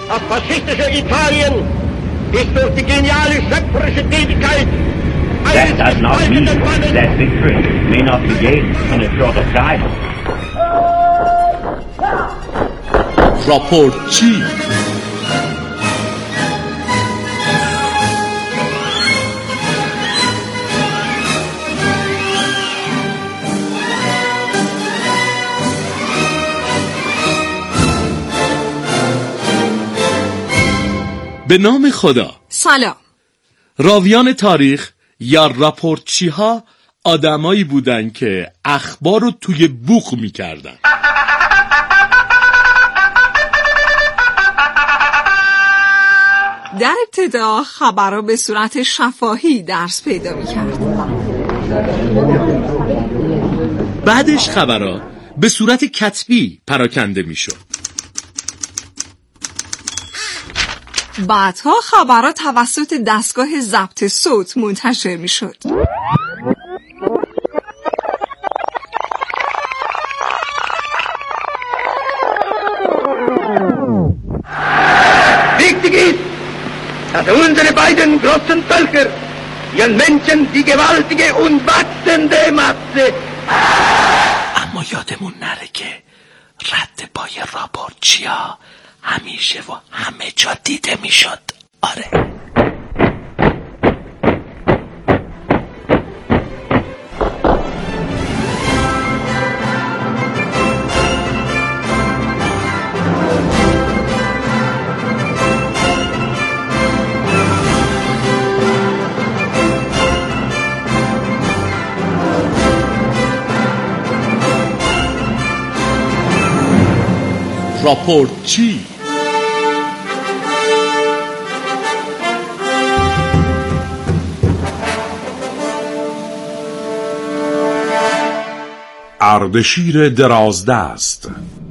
auf faschistische Italien ist durch die geniale schöpferische Tätigkeit That does not mean that victory may not be gained in a short of time. راپورتچی به نام خدا. سلام. راویان تاریخ یا راپورتچی ها آدمایی بودن که اخبار رو توی بوق میکردن. در ابتدا خبرها به صورت شفاهی درس پیدا میکرد. بعدش خبرها به صورت کتبی پراکنده میشد. بعدها خبرها توسط دستگاه ضبط صوت منتشر میشد. Wichtig ist, dass unsere beiden großen Völker ihren Menschen die gewaltige und wachsende Masse. اما یادمون نره که رد پای راپورتچیا همیشه و همه جا دیده میشد. آره. راپورتچی اردشیر درازدست.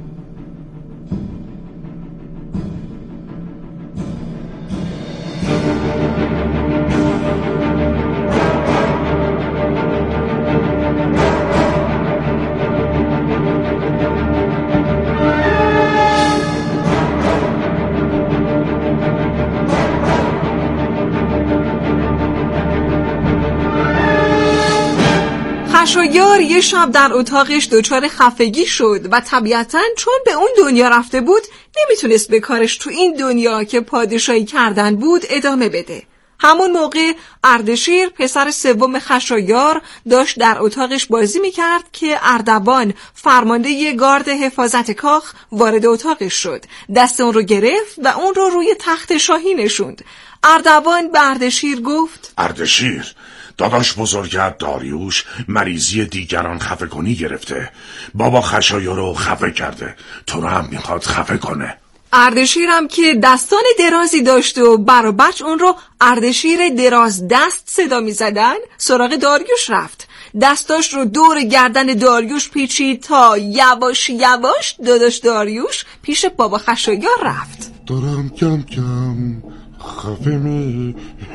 خشایار یه شب در اتاقش دچار خفگی شد و طبیعتاً چون به اون دنیا رفته بود نمیتونست به کارش تو این دنیا که پادشاهی کردن بود ادامه بده. همون موقع اردشیر پسر سوم خشایار داشت در اتاقش بازی میکرد که اردوان فرمانده گارد حفاظت کاخ وارد اتاقش شد. دست اون رو گرفت و اون رو روی تخت شاهی نشوند. اردوان به اردشیر گفت: اردشیر، داداش بزرگت داریوش مریضی دیگران خفه کنی گرفته. بابا خشایار رو خفه کرده، تو رو هم میخواد خفه کنه. اردشیرم که دستان درازی داشت و برابرش اون رو اردشیر دراز دست صدا میزدن سراغ داریوش رفت. دستاش رو دور گردن داریوش پیچید تا یواش یواش داداش داریوش پیش بابا خشایار رفت. دارم کم کم خفه می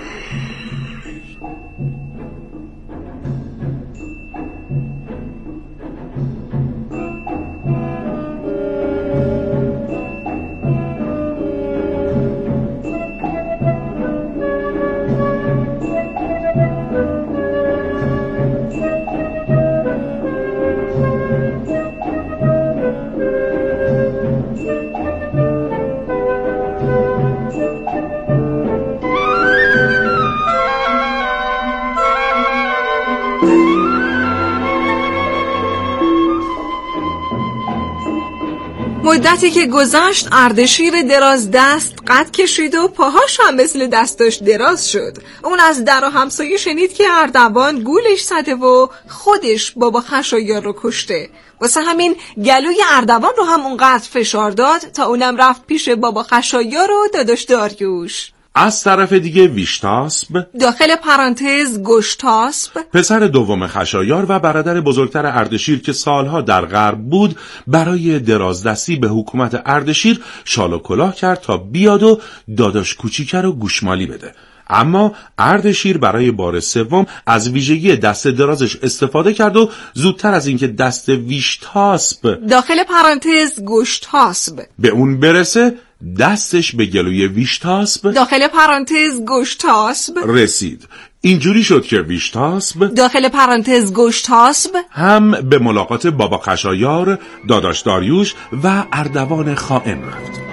مدتی که گذشت اردشیر دراز دست قد کشید و پاهاش هم مثل دستاش دراز شد. اون از در و همسایه شنید که اردوان گولش زده و خودش بابا خشایار رو کشته. واسه همین گلوی اردوان رو هم اونقدر فشار داد تا اونم رفت پیش بابا خشایار و داداش داریوش. از طرف دیگه ویشتاسب داخل پرانتز گشتاسب پسر دوم خشایار و برادر بزرگتر اردشیر که سالها در غرب بود برای درازدستی به حکومت اردشیر شال و کلاه کرد تا بیاد و داداش کوچیکه رو گوشمالی بده. اما اردشیر برای بار سوم از ویژگی دست درازش استفاده کرد و زودتر از اینکه دست ویشتاسب داخل پرانتز گشتاسب به اون برسه دستش به گلوی ویشتاسب داخل پرانتز گشتاسب رسید. اینجوری شد که ویشتاسب داخل پرانتز گشتاسب هم به ملاقات بابا خشایار، داداش داریوش و اردوان خائن رفت.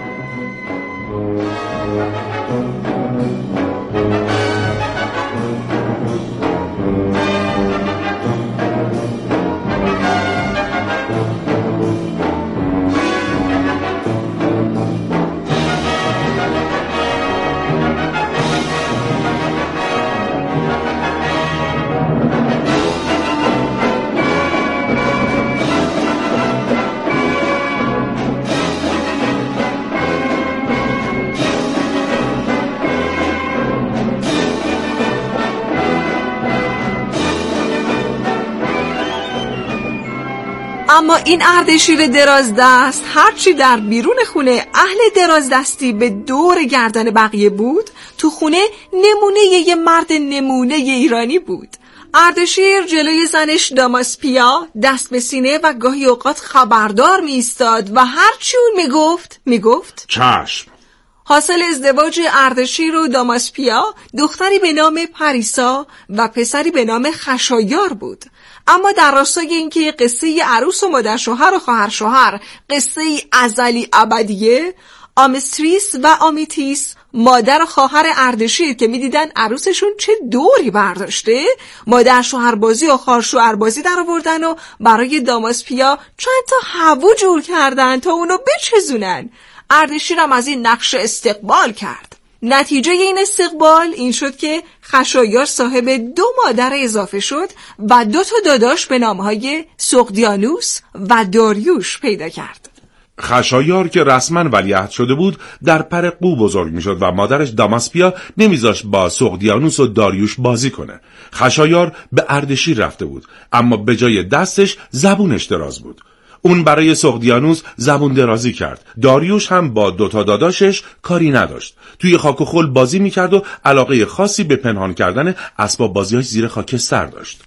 اما این اردشیر درازدست هرچی در بیرون خونه اهل درازدستی به دور گردن بقیه بود، تو خونه نمونه یه مرد نمونه ایرانی بود. اردشیر جلوی زنش داماسپیا دست به سینه و گاهی اوقات خبردار می ایستاد و هرچی اون میگفت چشم. حاصل ازدواج اردشیر و داماسپیا دختری به نام پریسا و پسری به نام خشایار بود. اما در راستای اینکه قصه عروس و مادر شوهر و خواهر شوهر قصه ازلی ابدیه، آمستریس و آمیتیس مادر و خواهر اردشیر که میدیدن عروسشون چه دوری برداشته، مادر شوهربازی و خواهر شوهربازی در آوردن و برای داماسپیا چند تا هوو جور کردن تا اونو بچزونن. اردشیرم از این نقش استقبال کرد. نتیجه این استقبال این شد که خشایار صاحب 2 مادر اضافه شد و 2 تا داداش به نامهای سقدیانوس و داریوش پیدا کرد. خشایار که رسما ولیعهد شده بود در پر قو بزرگ می شد و مادرش داماسپیا نمیذاشت با سقدیانوس و داریوش بازی کنه. خشایار به اردشیر رفته بود اما به جای دستش زبونش دراز بود. اون برای سقدیانوس زبون درازی کرد. داریوش هم با 2 تا داداشش کاری نداشت. توی خاک و خل بازی میکرد و علاقه خاصی به پنهان کردن اسباب بازیاش زیر خاکستر داشت.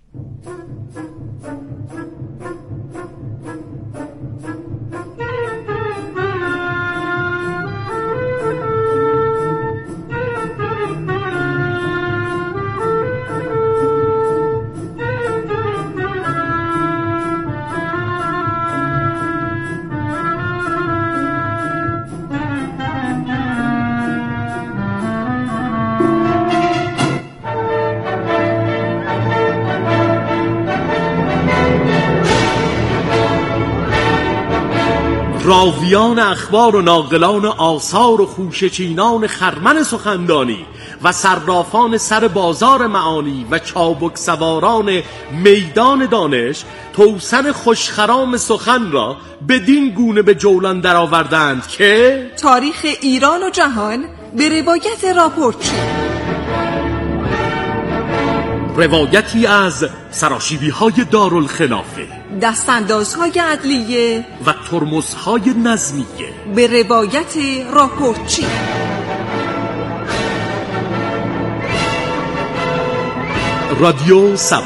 راویان اخبار و ناقلان آثار و خوشه‌چینان خرمن سخندانی و صرافان سر بازار معانی و چابک سواران میدان دانش توسن خوشخرام سخن را بدین گونه به جولان درآوردند که تاریخ ایران و جهان به روایت راپورچی، روایتی از سراشیبی‌های دارالخلافه، دستاندازهای عدلیه و ترمزهای نظمیه به روایت راپورچی. رادیو سبا.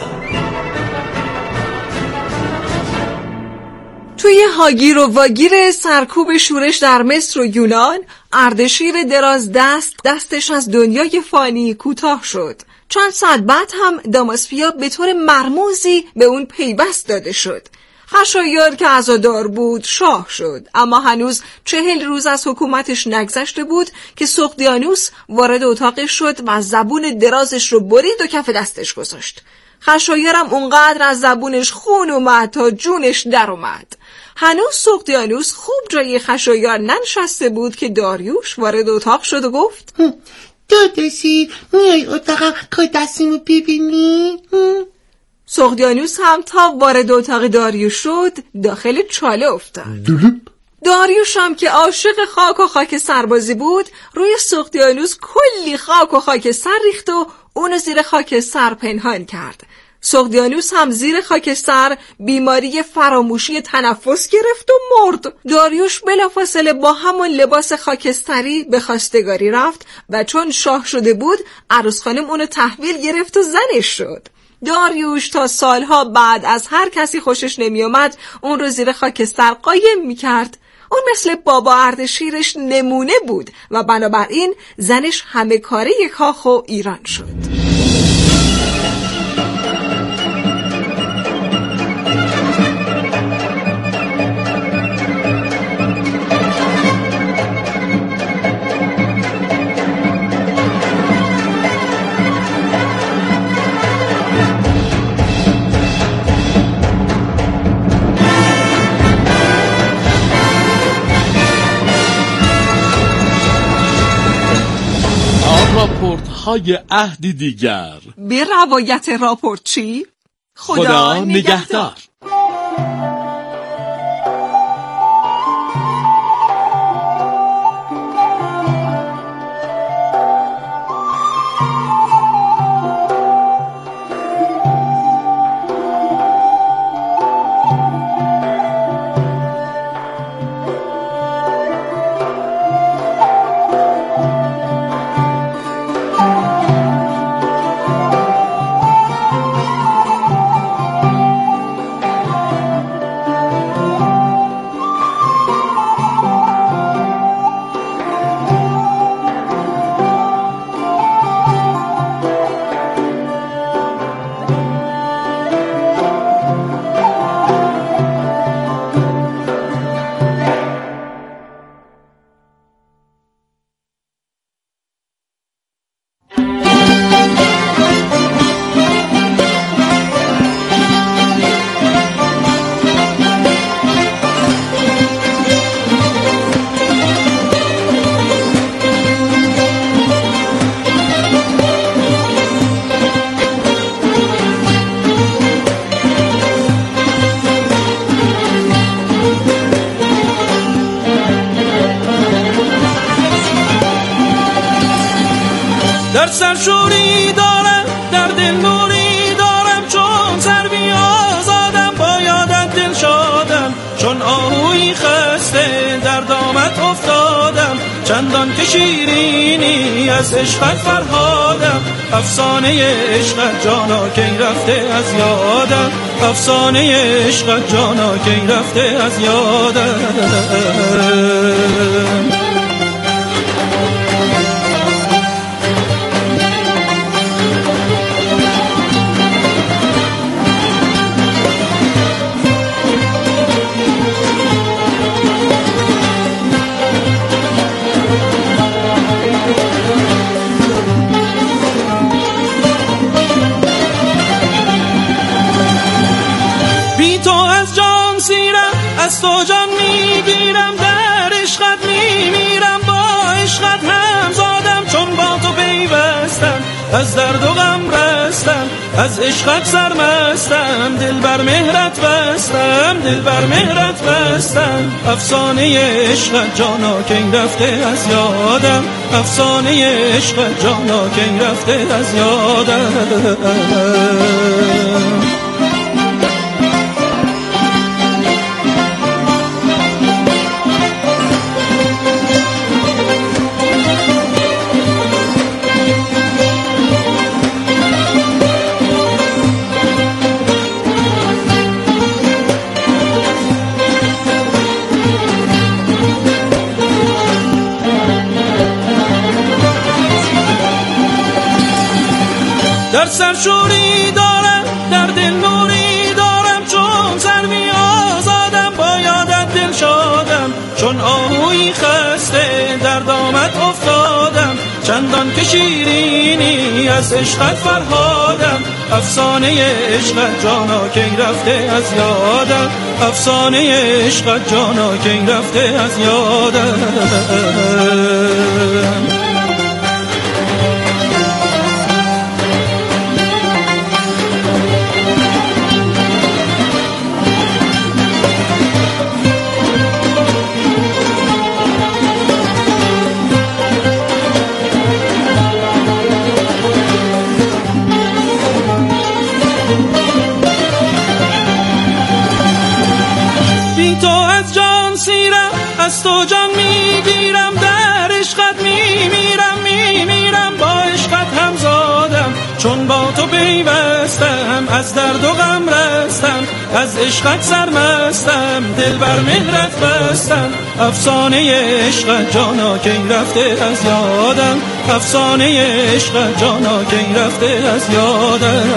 توی هاگیر و واگیر سرکوب شورش در مصر و یونان، اردشیر درازدست دستش از دنیای فانی کوتاه شد. چند ساعت بعد هم داماسپیا به طور مرموزی به اون پیوست داده شد. خشایار که عزادار بود شاه شد، اما هنوز 40 روز از حکومتش نگذشته بود که سقدیانوس وارد اتاقش شد و زبون درازش رو برید و کف دستش گذاشت. خشایارم اونقدر از زبونش خون اومد تا جونش در اومد. هنوز سقدیانوس خوب جای خشایار ننشسته بود که داریوش وارد اتاق شد و گفت داداشی میای اتاق که دستیمو ببینی؟ سقدیانوس هم تا وارد اتاق داریوش شد داخل چاله افتاد. داریوش هم که عاشق خاک و خاک سربازی بود روی سقدیانوس کلی خاک و خاک سر ریخت و اونو زیر خاک سر پنهان کرد. سقدیانوس هم زیر خاکستر بیماری فراموشی تنفس گرفت و مرد. داریوش بلافاصله با همون لباس خاکستری به خواستگاری رفت و چون شاه شده بود عروس خانم اونو تحویل گرفت و زنش شد. داریوش تا سالها بعد از هر کسی خوشش نمی اومد اون رو زیر خاکستر قایم می کرد. اون مثل بابا اردشیرش نمونه بود و بنابراین زنش همه کاره کاخ و ایران شد. راپورت های عهدی دیگر. به روایت راپورت چی؟ خدا نگهدار. در سرشوری دارم، در دل نوری دارم، چون سروی آزادم، با یادت دل شادم، چون آهوی خسته در دامت افتادم، چندان که شیرینی از عشقت فرهادم، افسانه عشقت جانا کی رفته از یادم، افسانه عشقت جانا کی رفته از یادم. از تو جان میگیرم، در عشقت میمیرم، با عشقت هم زادم، چون با تو پیوستم، از درد و غم رستم، از عشقت سرمستم، دل بر مهرت بستم، دل بر مهرت بستم، افسانه عشقت جانا کی رفته از یادم، افسانه عشقت جانا کی رفته از یادم. در سرشوری دارم، در دل نوری دارم، چون سروی آزادم، با یادت دل شادم، چون آهوی خسته در دامت افتادم، چندان که شیرینی از عشقت فرهادم، افسانه عشقت جانا کی رفته از یادم، افسانه عشقت جانا کی رفته از یادم. از تو جان میگیرم، در عشقت میمیرم، میمیرم، با عشقت هم زادم، چون با تو پیوستم، از درد و غم رستم، از عشقت سرمستم، دل بر مهرت بستم. افسانه عشقت جانا کی رفته از یادم، افسانه عشقت جانا کی رفته از یادم.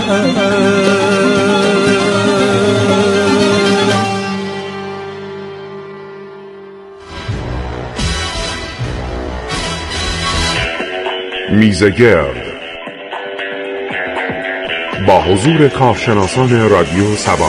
میزگرد با حضور کارشناسان رادیو سبا.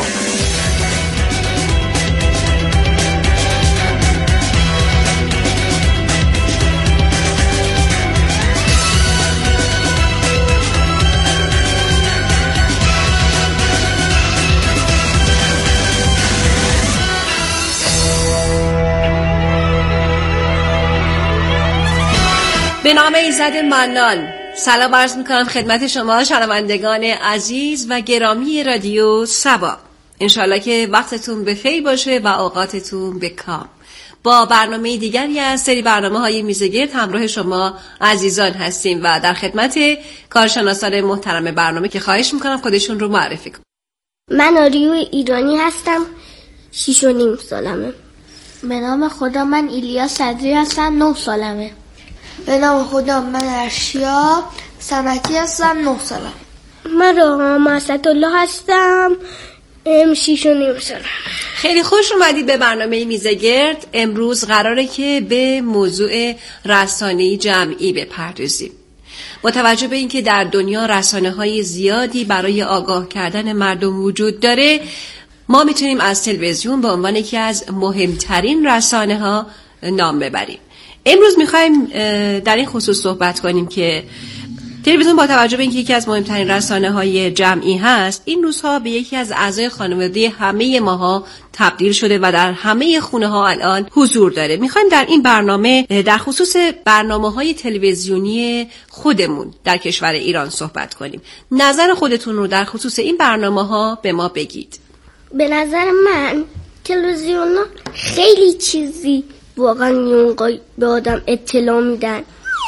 به نام ایزد منان سلام عرض میکنم خدمت شما شنوندگان عزیز و گرامی رادیو سبا. انشالله که وقتتون بخیر باشه و اوقاتتون به کام. با برنامه دیگری از سری برنامه‌های میزگرد همراه شما عزیزان هستیم و در خدمت کارشناسان محترم برنامه که خواهش میکنم خودشون رو معرفی کنم. من آریو ایرانی هستم، 6.5 سالمه. به نام خدا من ایلیا صدری هستم، 9 سالمه. به نام خدا من ارشیا سمتی هستم، 9 سالم. من راهام اسدالله هستم، 6.5 سالم. خیلی خوش اومدید به برنامه میزگرد. امروز قراره که به موضوع رسانه‌ای جمعی بپردازیم. با توجه به اینکه در دنیا رسانه‌های زیادی برای آگاه کردن مردم وجود داره، ما میتونیم از تلویزیون به عنوان یکی از مهمترین رسانه‌ها نام ببریم. امروز میخوایم در این خصوص صحبت کنیم که تلویزیون با توجه به اینکه یکی از مهمترین رسانه‌های جمعی هست، این روزها به یکی از اعضای خانواده همه ماها تبدیل شده و در همه خونه‌ها الان حضور داره. میخوایم در این برنامه در خصوص برنامه‌های تلویزیونی خودمون در کشور ایران صحبت کنیم. نظر خودتون رو در خصوص این برنامه‌ها به ما بگید. به نظر من تلویزیون خیلی چیزی واقعا یونقای به آدم اطلاع میدن،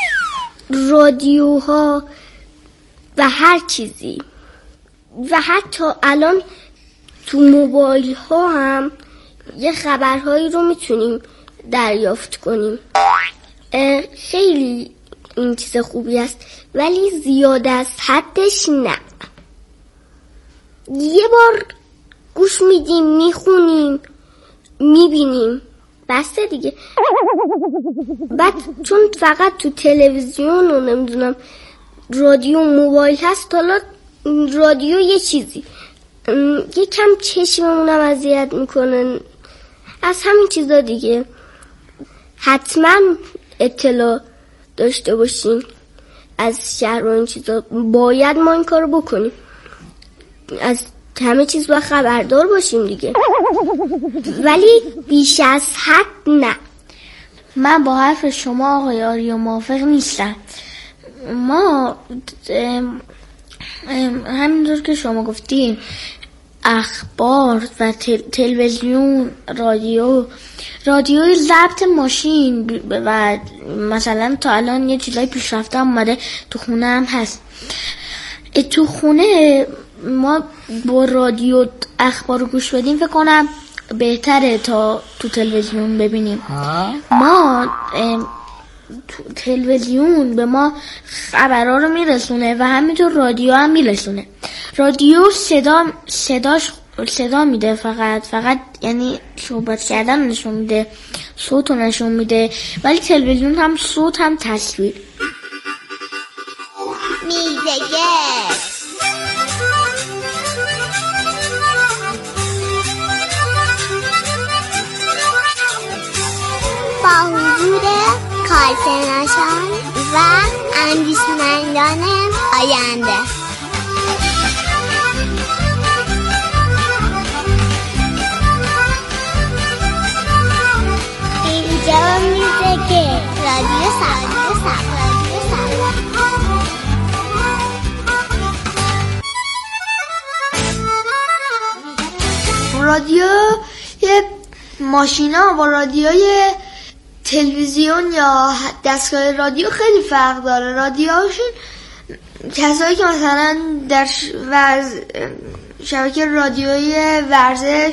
رادیوها و هر چیزی، و حتی الان تو موبایل ها هم یه خبرهایی رو میتونیم دریافت کنیم. خیلی این چیز خوبی است، ولی زیاد از حدش نه. یه بار گوش میدیم، میخونیم، میبینیم، بسته دیگه. بعد چون فقط تو تلویزیون و نمیدونم رادیو موبایل هست، حالا رادیو یه چیزی یکم چشممونم اذیت میکنن از همین چیزا دیگه. حتما اطلاع داشته باشیم از شهر و این چیزا، باید ما این کارو بکنیم، از همه چیز باید خبردار باشیم دیگه، ولی بیش از حد نه. من با حرف شما آقای آریو موافق نیستم. ما همینطور که شما گفتین اخبار و تلویزیون، رادیو ضبط ماشین و مثلا تا الان یه چیزای پیشرفته اومده تو خونه هم هست. تو خونه ما با رادیو اخبار رو گوش بدیم فکر کنم بهتره تا تو تلویزیون ببینیم. ما تلویزیون به ما خبرها رو میرسونه و همینطور رادیو هم میرسونه. رادیو صدا میده، فقط یعنی صحبت کردن نشون میده، صوت رو نشون میده، ولی تلویزیون هم صوت هم تصویر. میزگرد با حضور کارشناسان و اندیشمندان آینده. اینجا میزگرد رادیو سبا. رادیو ماشینا و رادیوی تلویزیون یا دستگاه رادیو خیلی فرق داره. رادیوهاشون کسایی که مثلا در شبکه رادیوی ورزش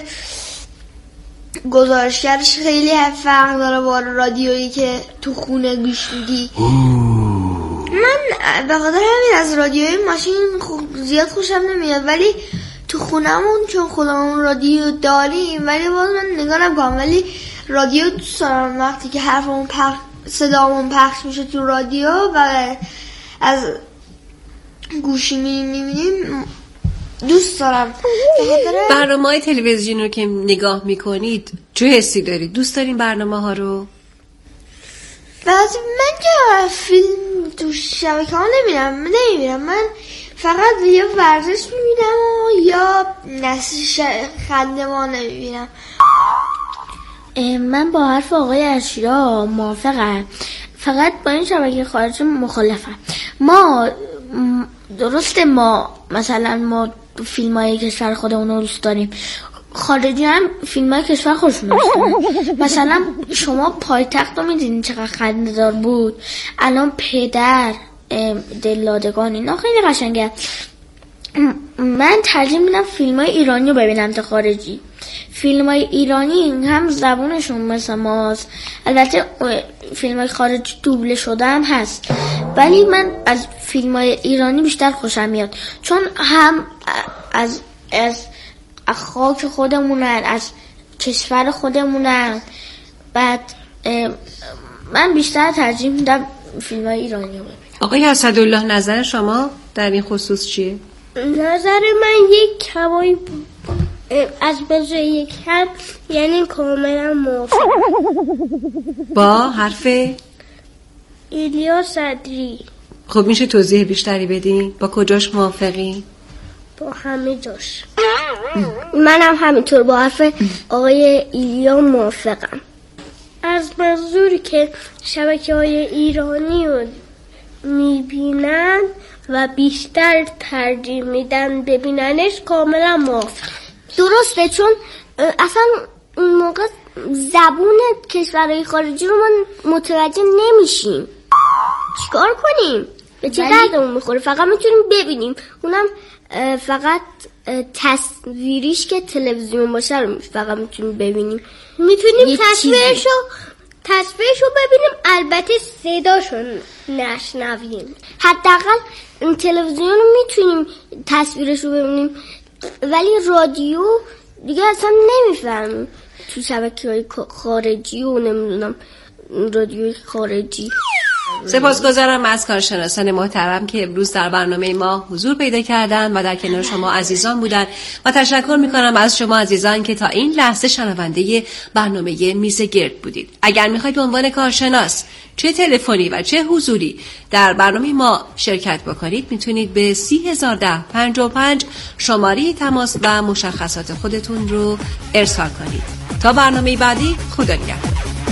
گزارشگرش خیلی فرق داره با رادیویی که تو خونه گوش میدی. من به خاطر همین از رادیوی ماشین زیاد خوشم نمیاد، ولی تو خونمون چون خودمون رادیو داریم ولی باز من نگاه نمیکنم، ولی رادیو دوست دارم. وقتی که حرفمون صدامون پخش میشه تو رادیو و از گوشی میبینیم دوست دارم. برنامه‌های تلویزیون رو که نگاه میکنید چه حسی دارید؟ دوست دارین برنامه ها رو؟ بعضی من که فیلم تو شبکه ها نمیبینم، من فقط یا ورزش میبینم یا نسل خندمان میبینم. من با حرف آقای ارشیا موافقم، فقط با این شبکه خارجی مخالفم. ما درسته ما مثلا ما فیلم های کشور خودمون رو دوست داریم، خارجی هم فیلم های کشور خودشون رو دوست داریم. مثلا شما پایتخت رو میدونین چقدر خنده‌دار بود، الان پدر دلادگان اینا خیلی قشنگه. من ترجیح میدم فیلم های ایرانی رو ببینم تا خارجی. فیلم های ایرانی هم زبونشون مثل ماست، البته فیلم های خارجی دوبله شده هم هست، ولی من از فیلم های ایرانی بیشتر خوشم میاد چون هم از خاک خودمونن، از کشور خودمونن. بعد من بیشتر ترجیح میدم فیلم های ایرانی رو ببینم. آقای اسدالله نظر شما در این خصوص چیه؟ نظر من یک کمایی از بجای یک کم یعنی کاملا موافق با حرف ایلیا صدری. خب میشه توضیح بیشتری بدین؟ با کجاش موافقی؟ با همه جاش. منم همینطور با حرف آقای ایلیا موافقم. از منظوری که شبکه‌های ایرانی رو میبینن و بیشتر ترجیح میدن ببیننش کاملا موافقم. درسته، چون اصلا اون موقع زبون کشورهای خارجی رو ما متوجه نمیشیم. چیکار کنیم؟ به چه دردمون میخوره؟ فقط میتونیم ببینیم، اونم فقط تصویریش که تلویزیون باشه رو فقط میتونیم ببینیم. میتونیم تصویرشو ببینیم، البته صداشو نشنویم. حداقل تلویزیون رو میتونیم تصویرشو ببینیم، ولی رادیو دیگه اصلا نمیفهمیم. تو شبکه‌های خارجی و نمیدونم رادیوی خارجی. سپاسگزارم از کارشناسان محترم که امروز در برنامه ما حضور پیدا کردن و در کنار شما عزیزان بودن و تشکر میکنم از شما عزیزان که تا این لحظه شنونده برنامه میز گرد بودید. اگر میخواید به عنوان کارشناس چه تلفنی و چه حضوری در برنامه ما شرکت بکنید میتونید به 301055 شماره تماس و مشخصات خودتون رو ارسال کنید. تا برنامه بعدی، خدا نگهدار.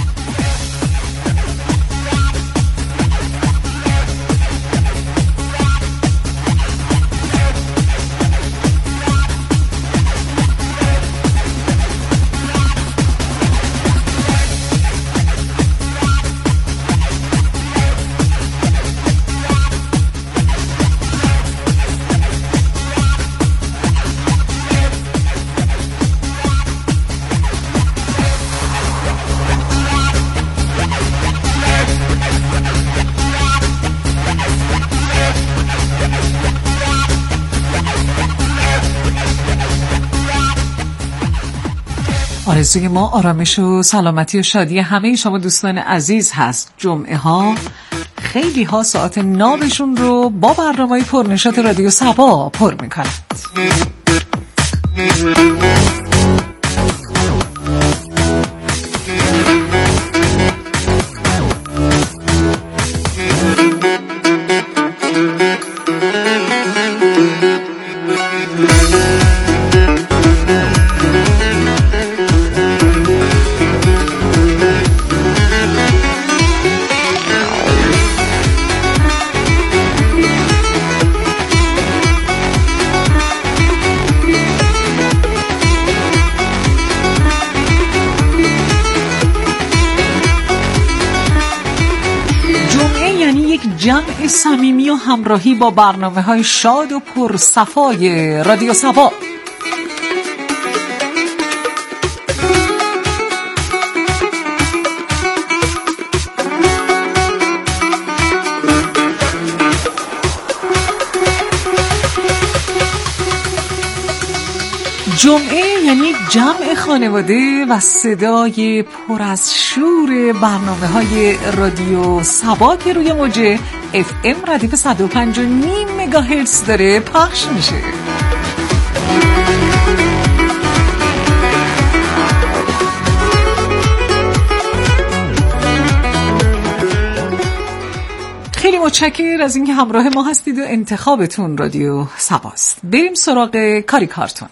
آرزوی ما آرامش و سلامتی و شادی همه شما دوستان عزیز هست. جمعه ها خیلی ها ساعت نابشون رو با برنامه‌های پرنشاط رادیو صبا پر می‌کنند. جمع صمیمی و همراهی با برنامه‌های شاد و پرصفای رادیو صبا. جمعه یعنی جمع خانواده و صدای پر از شور برنامه‌های رادیو صبا که روی موج FM ردیف 105.5 مگاهرتز داره پخش میشه. خیلی متشکرم از اینکه همراه ما هستید و انتخابتون رادیو صباست. بریم سراغ کاری کارتون.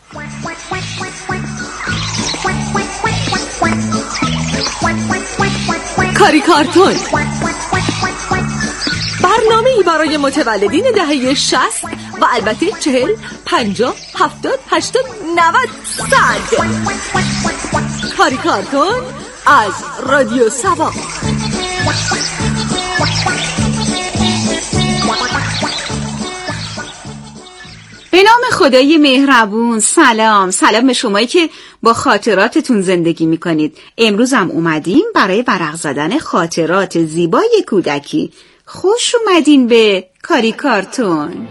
کاری کارتون، برنامه‌ای برای متولدین دهه 60 و البته 40 50 70 80 90 100. کاری کارتون از رادیو صبا. به نام خدای مهربون. سلام به شمایی که با خاطراتتون زندگی میکنید. امروز هم اومدیم برای ورق زدن خاطرات زیبای کودکی. خوش اومدین به کاری کارتون.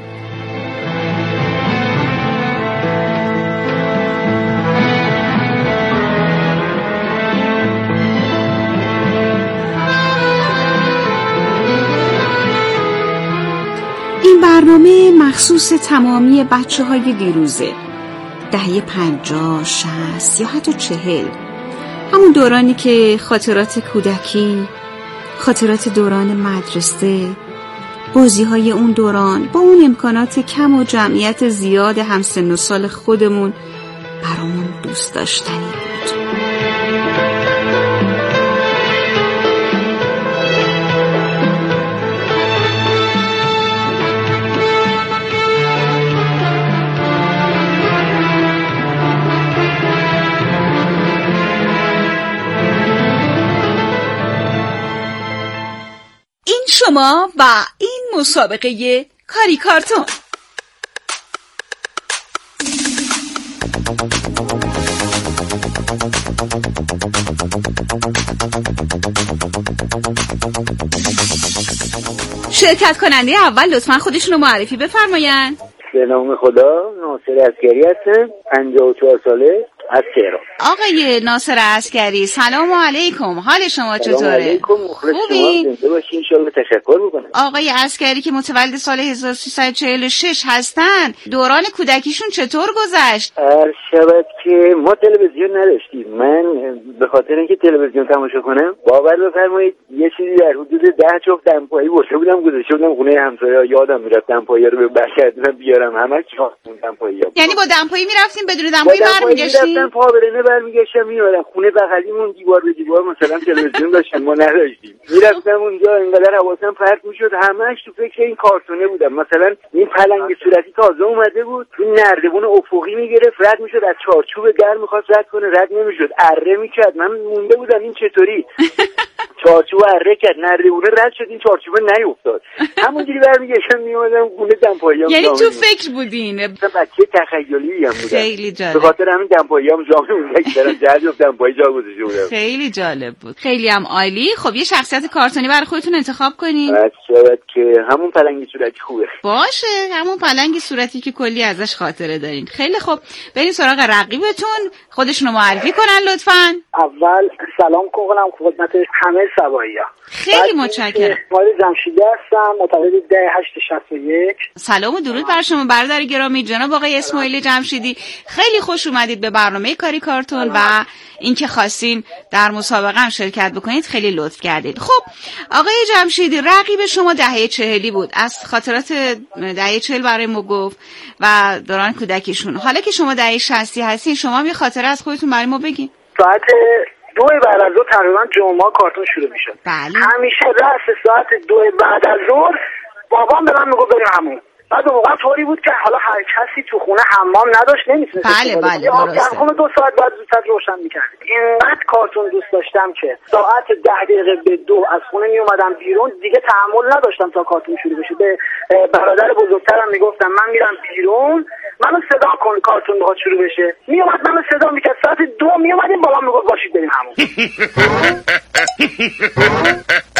این برنامه مخصوص تمامی بچه‌های دیروزه، دهه 50 60 یا حتی 40. همون دورانی که خاطرات کودکی، خاطرات دوران مدرسه، بازی‌های اون دوران با اون امکانات کم و جمعیت زیاد همسن و سال خودمون برامون دوست داشتنی بود. شما و این مسابقه کاری کارتون. شرکت کننده اول لطفاً خودشون رو معرفی بفرمایند. به نام خدا، ناصر عسکری هستم، 54 ساله، از تهران. آقای ناصر عسکری سلام علیکم، حال شما چطوره؟ سلام علیکم، مخلص شما، زنده باشین ان شاءالله. تشکر میکنم. آقای عسکری که متولد سال 1346 هستن، دوران کودکیشون چطور گذشت؟ شبت که ما تلویزیون نداشتیم. من به خاطر اینکه تلویزیون تماشا کنم، باور بفرمایید یه چیزی در حدود 10 جفت دمپایی برده بودم، گذاشته بودم خونه همسایه‌ها. یادم میرفت دمپایی رو برگردونم بیارم، همش دمپایی. یعنی با دمپایی میرفتیم بدون دمپایی برمیگشتیم؟ من پا برهنه برمیگشتم میومدم خونه بغلیمون، دیوار به دیوار مثلا تلویزیون داشتن، ما نداشتیم. میرفتم اونجا، اینقدر حواسم پرت میشد، همش تو فکر این کارتونه بودم. مثلا این پلنگ صورتی تازه اومده بود، این نردبون افقی میگرفت رد میشد، از چارچوب در میخواست رد کنه، رد نمیشد، اره میکرد. من مونده بودم این چطوری چارچوب اره کرد، نردبونه رد شد، این چارچوب نیافتاد. همونجوری برمیگشتم میومدم خونه دمپاییام. یعنی تو فکر بودین؟ بچه تخیلی هم بودم. خیلی جالب. به خاطر همین دمپاییام جا موندم، درم جلد گفتم پای جا گذاشته بودم. خیلی جالب بود، خیلی هم عالی. خب یه شخصیت کارتونی برای خودتون انتخاب کنین. شاید که همون پلنگ صورتی خوبه. باشه، همون پلنگ صورتی که کلی ازش خاطره دارین. خیلی خب، بریم سراغ رقیبتون. خودشونو معرفی کنن لطفاً. اول سلام کنم خدمت همه صبایی‌ها. خیلی متشکرم. اسماعیل جمشیدی هستم، متولد 861. سلام و درود بر شما برادر گرامی جناب آقای اسماعیل جمشیدی. خیلی خوش اومدید به برنامه کاری کارتون و اینکه خواستین در مسابقه هم شرکت بکنید خیلی لطف کردید. خب آقای جمشیدی، رقیب شما دهه 40 بود، از خاطرات دهه 40 برای ما گفت و دوران کودکیشون. حالا که شما دهه 60 هستین، شما یه خاطره از خودتون برای ما بگین. ساعت 2 بعد از ظهر تقریبا جمعه کارتون شروع میشد. بله. همیشه رأس ساعت 2 بعد از ظهر بابام به من میگفت بریم حموم. بعد اون موقع طوری بود که حالا هر کسی تو خونه حمام نداشت، نمیتونست. بله درسته. خونه 2 ساعت بعد زودتر روشن میکرد. اینقدر کارتون دوست داشتم که ساعت 10 دقیقه به 2 از خونه میومدم بیرون، دیگه تحمل نداشتم تا کارتون شروع بشه. به برادر بزرگترم میگفتم من میرم بیرون، منو صدا کن کارتون بخواد شروع بشه. میومد منو صدا میکرد، ساعت 2 میومدیم، بابام میگفت باشید بریم حموم.